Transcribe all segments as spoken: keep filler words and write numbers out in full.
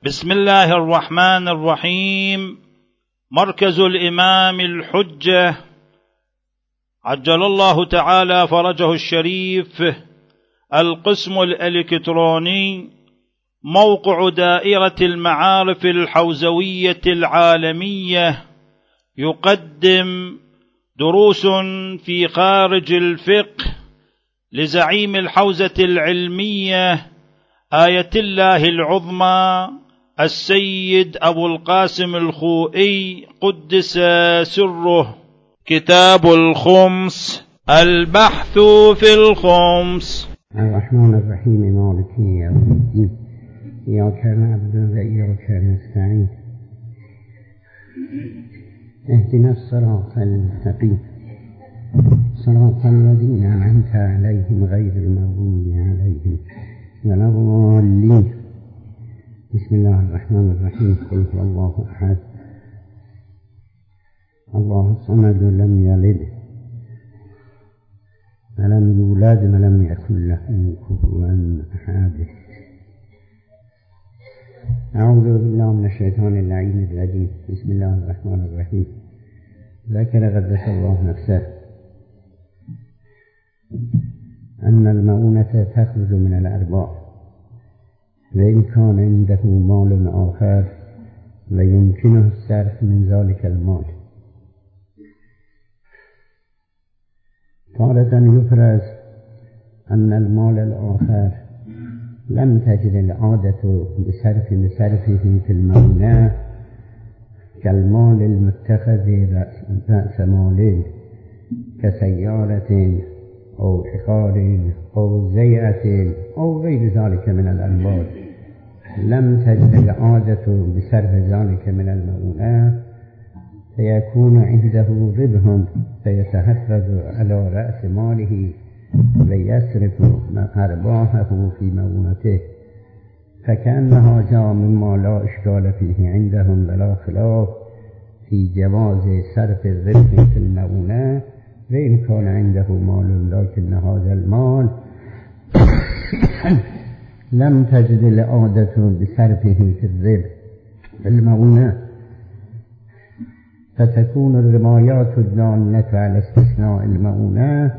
بسم الله الرحمن الرحيم. مركز الإمام الحجة عجل الله تعالى فرجه الشريف، القسم الإلكتروني، موقع دائرة المعارف الحوزوية العالمية، يقدم دروس في خارج الفقه لزعيم الحوزة العلمية آية الله العظمى السيد أبو القاسم الخوئي قدس سره. كتاب الخمس، البحث في الخمس. الرحمن الرحيم مالك يوم الدين، إياك نعبد وإياك نستعين، اهدنا الصراط المستقيم صراط الذين أنعمت عليهم غير المغضوب عليهم ولا الضالين. بسم الله الرحمن الرحيم. قل هو الله أحد الله الصمد لم يلد ولم يولد ولم يكن له كفوا أحد. أعوذ بالله من الشيطان اللعين الرجيم. بسم الله الرحمن الرحيم. ذكر قدس الله نفسه أن المؤونة تخرج من الأرباح، وإن كان عنده مال آخر ويمكنه الصرف من ذلك المال. تارة يفرز أن المال الآخر لم تجد العادة بصرف بصرفه في المؤونة كالمال المتخذ رأس مال كسيارة أو عقار أو زيئة أو غير ذلك من الأموال. لم تجد العادة بصرف ذلك من المؤونة فيكون عنده ربح فيتحفظ على رأس ماله ويصرف أرباحه في مؤونته، فكأنها جاء مما لا إشكال فيه عندهم ولا خلاف في جواز صرف الربح في المؤونة، وإن كان عنده مال لكن هذا المال لم تجد العادة بصرفه في الربح في المؤونة، فتكون الروايات الدالة على استثناء المؤونة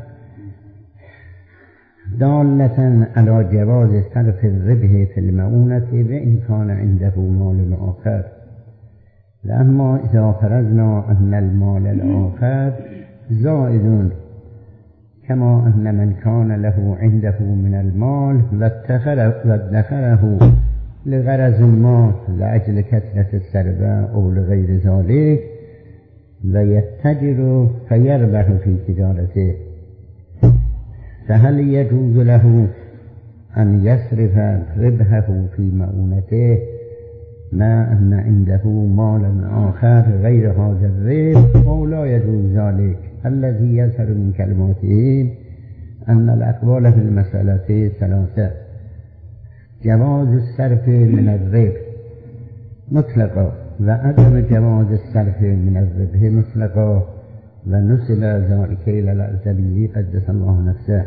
دالة على جواز صرف الربح في المؤونة وإن كان عنده مال آخر. لأما إذا فرضنا أن المال الآخر زائد كما أن من كان له عنده من المال وادخره لغرض ما لأجل كثرة السربة أو لغير ذلك ويتجر فيربح في تجارته، فهل يجوز له أن يصرف ربحه في مؤونته ما أن عنده مال آخر غير هذا الربح أو لا يجوز ذلك؟ الذي يظهر من كلماته أن الأقوال في المسألة ثلاثة: جواز الصرف من الربح مطلقا، وعدم جواز الصرف من الربح مطلقا، ونسب ذلك إلى الأعزبي قدس الله نفسه.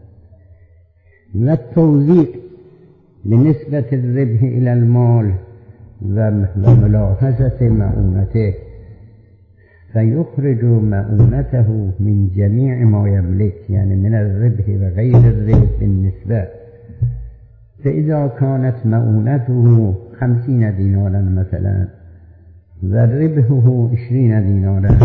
والتوزيع بنسبة الربح إلى المال وملاحظة مؤونته، فيخرج مؤونته من جميع ما يملك، يعني من الربح وغير الربح بالنسبة. فإذا كانت مؤونته خمسين دينارا مثلا وربحه عشرين دينارا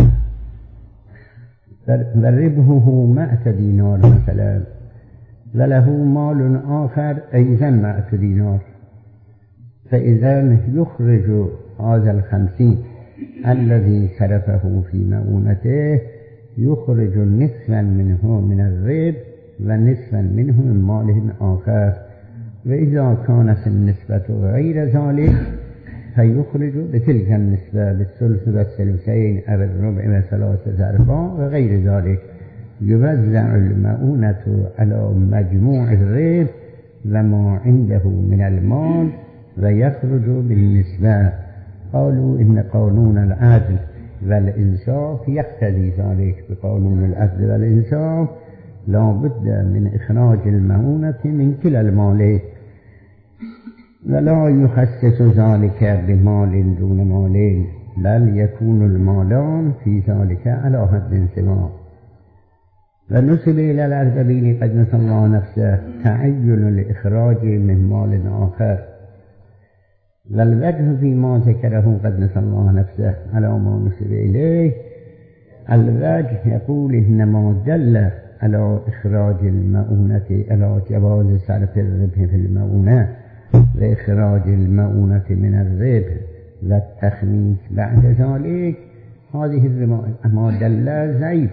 وربحه مائة دينار مثلا وله مال آخر أيضا مائة دينار، فإذا يخرج هذا الخمسين الذي صرفه في مؤونته يخرج نصفا منه من الربح ونصفا منه من مال آخر، وإذا كانت النسبة غير ذلك فيخرج بتلك النسبة بالثلث والثلثين أو الربع وثلاثة أرباع وغير ذلك. يوزع المؤونة على مجموع الربح وما عنده من المال ويخرج بالنسبة. قالوا إن قانون العدل والإنصاف يقتضي ذلك. بقانون العدل والإنصاف لا بد من إخراج المؤونة من كلا المالين، ولا يخصص ذلك بمال دون مال، بل يكون المالان في ذلك على حد سواء. ونسب إلى الأردبيل قدس الله نفسه تعين الإخراج من مال آخر، والوجه فيما ذكره قدس الله نفسه على ما نسب إليه. الوجه يقول إنما دل على إخراج المؤونة على جواز صرف الربح في المؤونة وإخراج المؤونة من الربح والتخميس بعد ذلك، هذه ما دل ضعيف.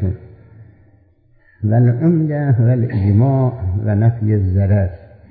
والعمدة والإجماع ونفي الزرر.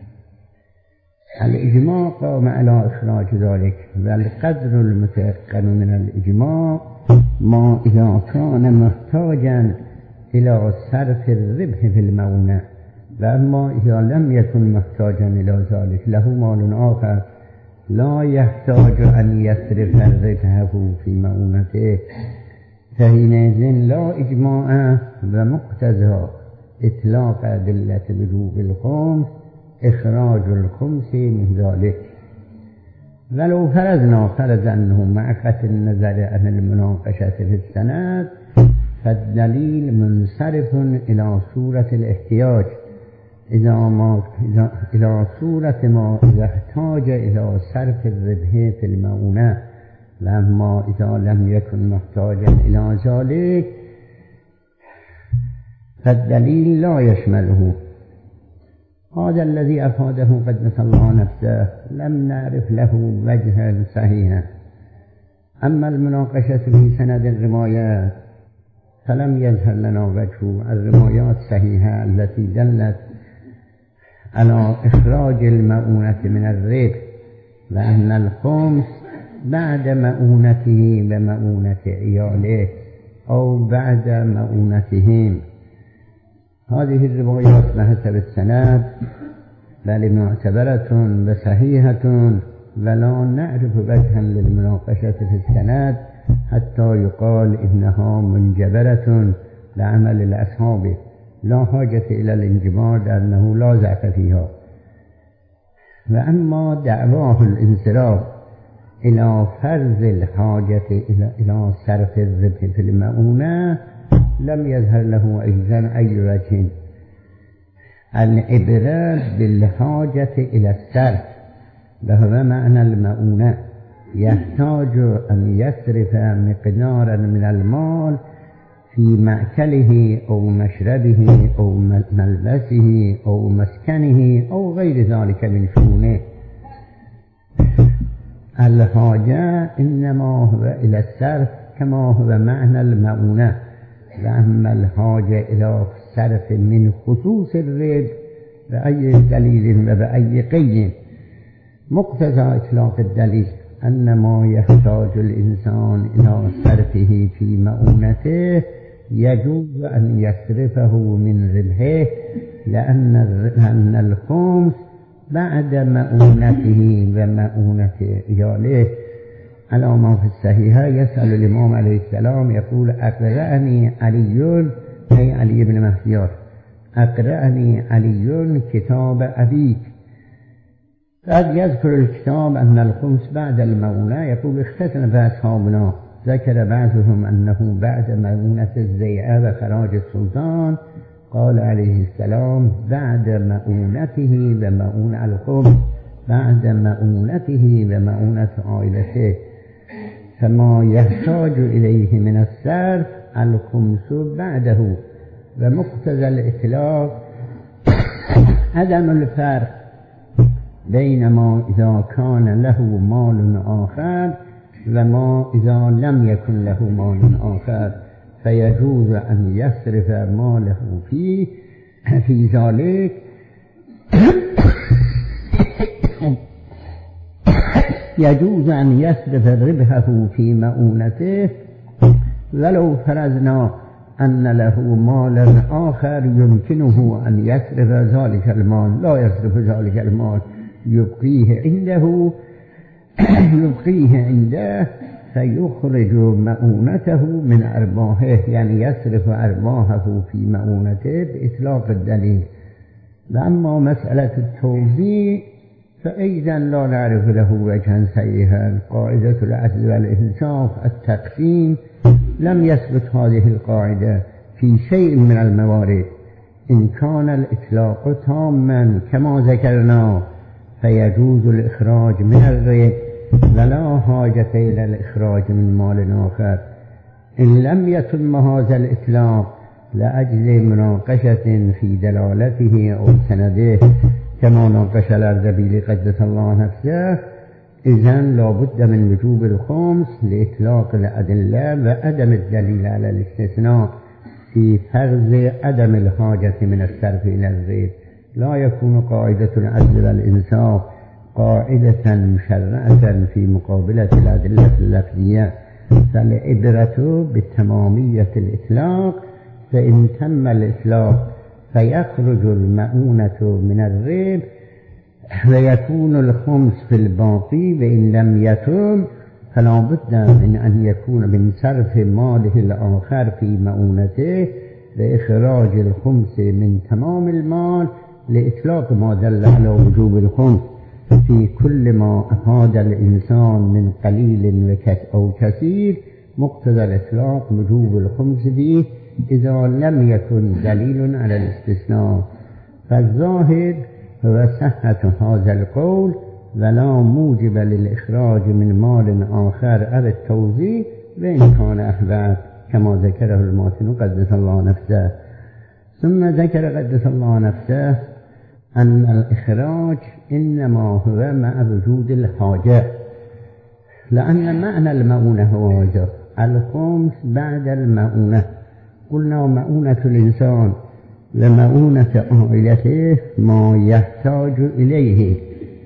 الإجماع قام على إخراج ذلك، والقدر المتيقن من الإجماع ما إذا كان محتاجا إلى صرف الربح في المؤونة، وأما إذا لم يكن محتاجا إلى ذلك له مال آخر لا يحتاج أن يصرف ربحه في مؤونته، فحينئذ لا إجماع ومقتضى إطلاق أدلة وجوب الخمس إخراج الخمس من ذلك. ولو فرضنا فرض أنه مع قطع النظر عن المناقشة في السند، فالدليل منصرف إلى صورة الاحتياج إذا ما إذا إلى صورة ما إذا احتاج إلى صرف الربح في المؤونة، لما إذا لم يكن محتاجا إلى ذلك فالدليل لا يشمله. هذا الذي أفاده قدس الله نفسه لم نعرف له وجها صحيحا. أما المناقشة في سند الروايات فلم يظهر لنا وجه الروايات الصحيحة التي دلت على إخراج المؤونة من الربح، وأن الخمس بعد مؤونته ومؤونة عياله أو بعد مؤونتهم. هذه الروايات بحسب السند بل معتبرة وصحيحة، ولا نعرف وجها للمناقشة في السند حتى يقال إنها منجبرة لعمل الأصحاب، لا حاجة إلى الانجبار لأنه لا ضعف فيها. وأما دعواه الانصراف إلى فرض الحاجة إلى إلى صرف الربح في المؤونة لم يظهر له أيضا أي وجه. العبرة بالحاجة إلى الصرف وهو معنى المؤونة، يحتاج أن يصرف مقدارا من المال في مأكله أو مشربه أو ملبسه أو مسكنه أو غير ذلك من شؤونه. الحاجة إنما هو إلى الصرف كما هو معنى المؤونة، وأما الحاجة إلى الصرف من خصوص الربح بأي دليل وبأي قيد. مقتضى إطلاق الدليل أن ما يحتاج الإنسان إلى صرفه في مؤونته يجوز أن يصرفه من ربحه، لأن الخمس بعد مؤونته ومؤونة عياله. على ما في الصحيحة يسأل الإمام عليه السلام يقول أقرأني علي، أي علي بن مهديار، أقرأني علي كتاب أبيك. قد يذكر الكتاب أن الخمس بعد المؤونة، يقول اختلف أصحابنا، ذكر بعضهم أنه بعد مؤونة الزيعة وخراج السلطان، قال عليه السلام بعد مؤونته ومؤونة الخمس بعد مؤونته ومؤونة عائلته، فما يحتاج إليه من الصرف الخمس بعده. ومقتضى الإطلاق عدم الفرق بينما إذا كان له مال آخر وما إذا لم يكن له مال آخر، فيجوز أن يصرف ماله فيه في ذلك يجوز أن يصرف ربحه في مؤونته، ولو فرضنا أن له مالا آخر يمكنه أن يصرف ذلك المال لا يصرف ذلك المال، يبقيه عنده يبقيه عنده فيخرج مؤونته من أرباحه، يعني يصرف أرباحه في مؤونته بإطلاق الدليل. وأما مسألة التوزيع فأيضا لا نعرف له وجها صحيحا. قاعدة العدل والإنصاف التقسيم لم يثبت هذه القاعدة في شيء من الموارد. إن كان الإطلاق تاما كما ذكرنا فيجوز الإخراج من الربا ولا حاجة إلى الإخراج من مال آخر. إن لم يتم هذا الإطلاق لأجل مناقشة في دلالته أو سنده كما ناقش الأردبيلي قدس الله نفسه، إذن لا بد من وجوب الخمس لإطلاق الأدلة وعدم الدليل على الاستثناء في فرض عدم الحاجة من الصرف إلى الربا. لا يكون قاعدة العدل والإنصاف قاعدة مشرعة في مقابلة الأدلة اللفظية، فالعبرة بتمامية الإطلاق، فإن تم الإطلاق فيخرج المؤونة من الربا ويكون الخمس في الباقي، وإن لم يتم فلا بد من أن يكون من صرف ماله الآخر في مؤونته لإخراج الخمس من تمام المال لإطلاق ما دل على وجوب الخمس في كل ما أفاد الإنسان من قليل أو كثير. مقتضى الإطلاق وجوب الخمس فيه إذا لم يكن دليل على الاستثناء. فالظاهر هو صحة هذا القول ولا موجب للإخراج من مال آخر على التوزيع وإن كان أحباب كما ذكره الماتن قدس الله نفسه. ثم ذكر قدس الله نفسه أن الإخراج إنما هو مع وجود الحاجة، لأن معنى المؤونة هو هذا الخمس بعد المؤونة. قلنا مؤونة الإنسان لمؤونة عائلته ما يحتاج إليه،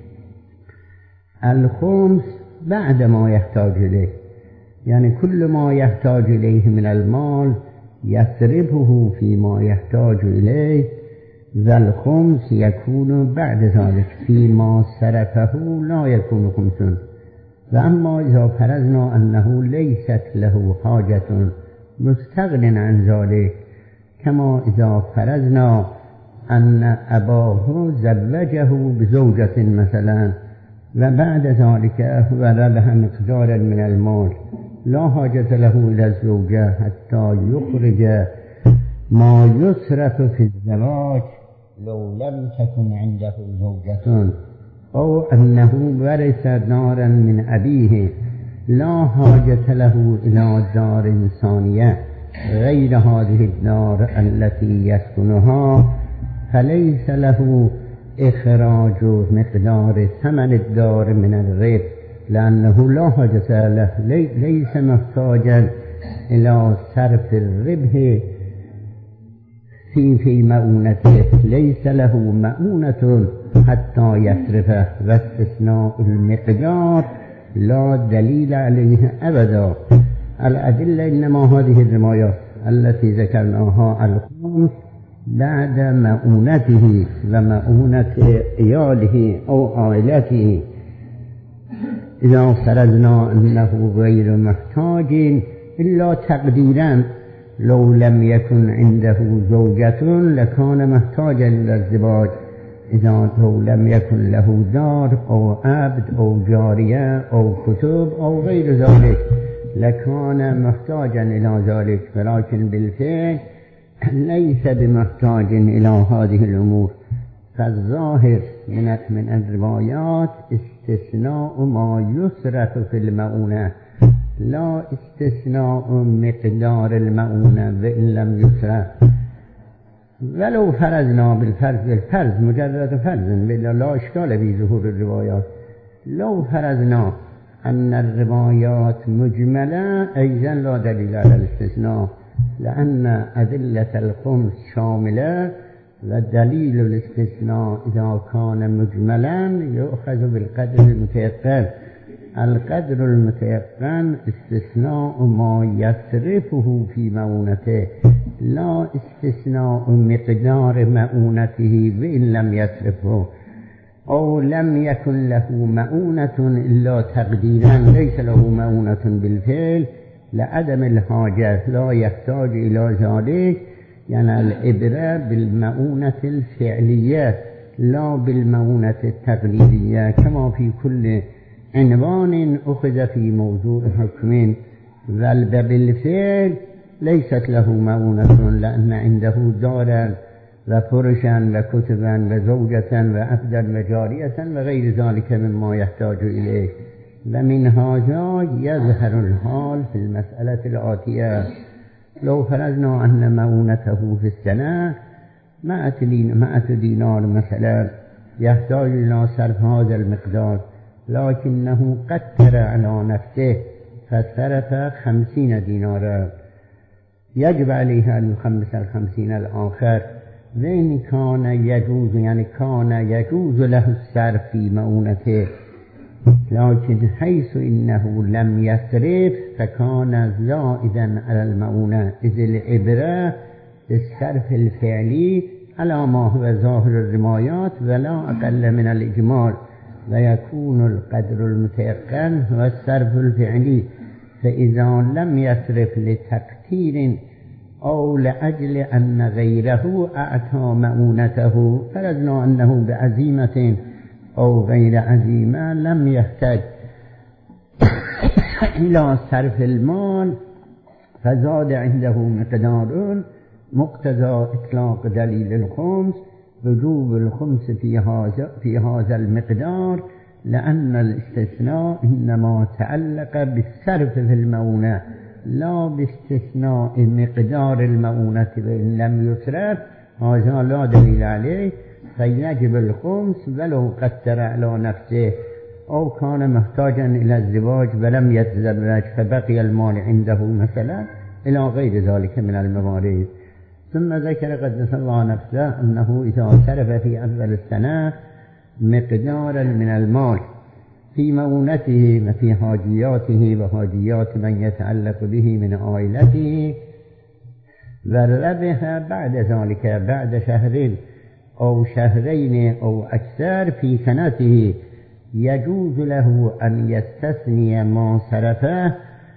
الخمس بعد ما يحتاج إليه، يعني كل ما يحتاج إليه من المال يصرفه فيما يحتاج إليه، والخمس يكون بعد ذلك فيما صرفه لا يكون خمسا. وأما إذا فرضنا أنه ليست له حاجة مستغن عن ذلك، كما إذا فرضنا أن أباه زوجه بزوجة مثلا وبعد ذلك وربح مقدارا من المال لا حاجة له إلى الزوجة حتى يخرج ما يصرف في الزواج لو لم تكن عنده زوجة، أو أنه ورث دارا من أبيه لا حاجة له إلى دار ثانية غير هذه الدار التي يسكنها، فليس له إخراج مقدار ثمن الدار من الربا، لأنه لا حاجة له، ليس محتاجا إلى صرف الربح في في مؤونته، ليس له مؤونة حتى يصرفه. واستثناء المقدار لا دليل عليه أبدا. الأدلة إنما هذه الروايات التي ذكرناها الخمس بعد مؤونته ومؤونة عياله أو عائلته. إذا فرضنا أنه غير محتاج إلا تقديرا، لو لم يكن عنده زوجة لكان محتاجا إلى الزواج، إذا لو لم يكن له دار أو عبد أو جارية أو كتب أو غير ذلك لكان محتاجا إلى ذلك، ولكن بالفعل ليس بمحتاج إلى هذه الأمور. فالظاهر من من الروايات استثناء ما يصرف في المؤونة، لا استثناء مقدار المؤونة وإن لم يصرف. ولو فرضنا بالفرض بالفرض مجرد فرض بلا لا إشكال في ظهور الروايات، لو فرضنا أن الروايات مجملة أيضا لا دليل على الاستثناء، لأن أدلة الخمس شاملة، ودليل الاستثناء إذا كان مجملا يؤخذ بالقدر المتيقن. القدر المتيقن استثناء ما يصرفه في مؤونته، لا استثناء مقدار مؤونته وإن لم يصرفه، أو لم يكن له مؤونة إلا تقديرا، ليس له مؤونة بالفعل لعدم الحاجة لا يحتاج إلى ذلك. يعني العبرة بالمؤونة الفعلية لا بالمؤونة التقليدية كما في كل عنوان أخذ في موضوع حكم، بل بالفعل ليست له مؤونة، لأن عنده دارا وفرشا وكتبا وزوجة وعبدا وجارية وغير ذلك مما يحتاج إليه. ومن هذا يظهر الحال في المسألة الآتية: لو فرضنا أن مؤونته في السنة مائة دينار مثلا، يحتاج إلى صرف هذا المقدار، لكنه قدر على نفسه فصرف خمسين دينارا، يجب عليه أن يخمس الخمسين الآخر. وإن كان يجوز يعني كان يجوز له الصرف في مؤونته، لكن حيث إنه لم يصرف فكان زائدا على المؤونة، إذ العبرة بالصرف الفعلي على ما هو ظاهر الرمايات ولا أقل من الإجمال، ويكون القدر المتيقن هو الصرف الفعلي. فإذا لم يصرف لتقتير أو لأجل أن غيره أعطى مؤونته، فرضنا أنه بعزيمة أو غير عزيمة لم يحتاج إلى صرف المال، فزاد عنده مقدار مقتضى إطلاق دليل الخمس وجوب الخمس في هذا في هذا المقدار، لأن الاستثناء إنما تعلق بالصرف في المؤونة لا باستثناء مقدار المؤونة، وإن لم يصرف هذا لا دليل عليه، فيجب الخمس ولو قدر على نفسه أو كان محتاجا إلى الزواج ولم يتزوج فبقي المال عنده مثلا، إلى غير ذلك من الموارد. ثم ذكر قدس الله نفسه أنه إذا صرف في أول السنة مقدارا من المال في مؤونته وفي حاجياته وحاجيات من يتعلق به من عائلته، وربح بعد ذلك بعد شهرين أو شهرين أو أكثر في سنته، يجوز له أن يستثني ما صرفه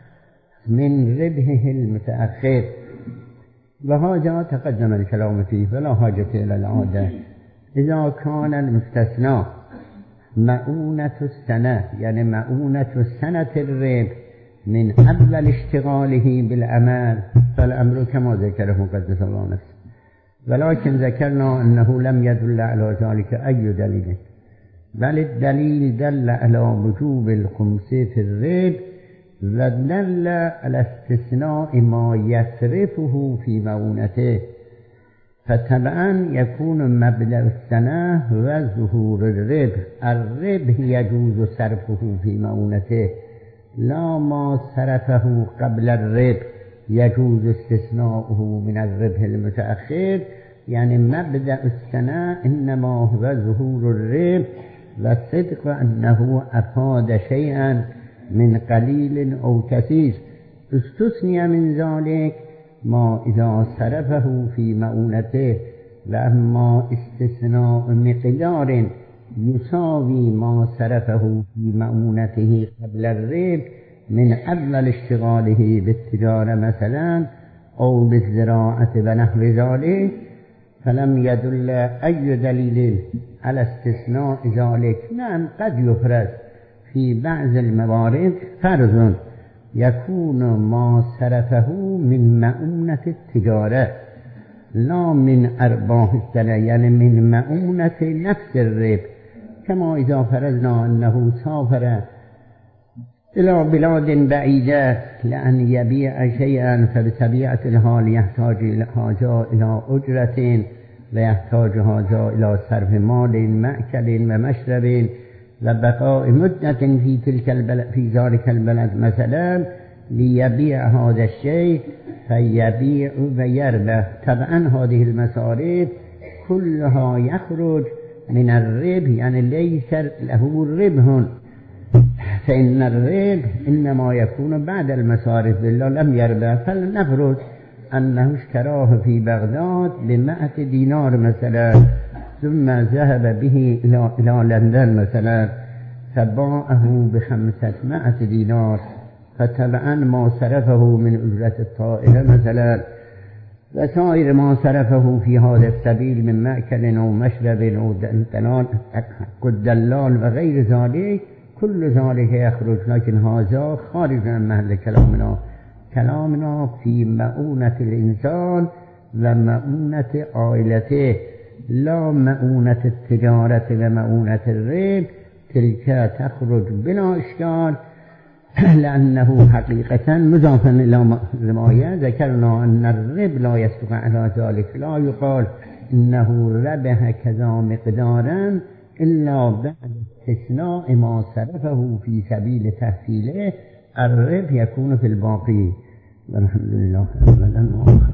من ربحه المتأخر، وهذا تقدم الكلام فيه فلا حاجة إلى العادة. إذا كان المستثنى مؤونة السنة يعني مؤونة سنة الربح من أول اشتغاله بالعمل، فالأمر كما ذكره قدس الله نفسه، ولكن ذكرنا أنه لم يدل على ذلك أي دليل، بل الدليل دل على وجوب الخمس في الربح، ودل على استثناء ما يصرفه في مؤونته، فطبعا يكون مبدأ السنة وظهور الربح. الربح يجوز صرفه في مؤونته، لا ما صرفه قبل الربح يجوز استثناؤه من الربح المتأخر، يعني مبدأ السنة إنما هو ظهور الربح وصدق أنه أفاد شيئا من قليل أو كثير. استثني من ذلك ما إذا صرفه في مؤونته، وأما استثناء مقدار يساوي ما صرفه في مؤونته قبل الربح من أول اشتغاله بالتجارة مثلا أو بالزراعة ونحو ذلك، فلم يدل أي دليل على استثناء ذلك. نعم قد يفرض في بعض الموارد فرض يكون ما صرفه من مؤونة التجارة لا من أرباح السنة، يعني من مؤونة نفس الربح، كما إذا فرضنا أنه سافر إلى بلاد بعيدة لأن يبيع شيئا، فبطبيعة الحال يحتاج هذا إلى أجرة ويحتاج هذا إلى صرف مال مأكل ومشرب وبقاء مدة في تلك البلد في ذلك البلد مثلا ليبيع هذا الشيء، فيبيع ويربح. طبعا هذه المصاريف كلها يخرج من الربح، يعني ليس له ربح، فإن الربح إنما يكون بعد المصارف، بالله لم يربح. فلنفرض أنه اشتراه في بغداد بمائة دينار مثلا، ثم ذهب به إلى إلى لندن مثلا فباعه بخمسمائة دينار، فطبعا ما صرفه من أجرة الطائرة مثلا و سایر ما صرفه في هذا السبيل من مأكل أو مشرب أو دلال و غیر ذلك كل ذلك يخرج، لكن هذا خارج عن محل كلامنا. كلامنا في مؤونة الإنسان و مؤونة عائلته، لا مؤونة التجارة و مؤونة الربح. تلك تخرج بلا إشكال لأنه حقيقة مضافا إلى رماية ذكرنا أن الربح لا يصدق على ذلك، لا يقال إنه ربح كذا مقدارا إلا بعد استثناء ما صرفه في سبيل تحصيله. الربح يكون في الباقي. والحمد لله أولا وآخرا.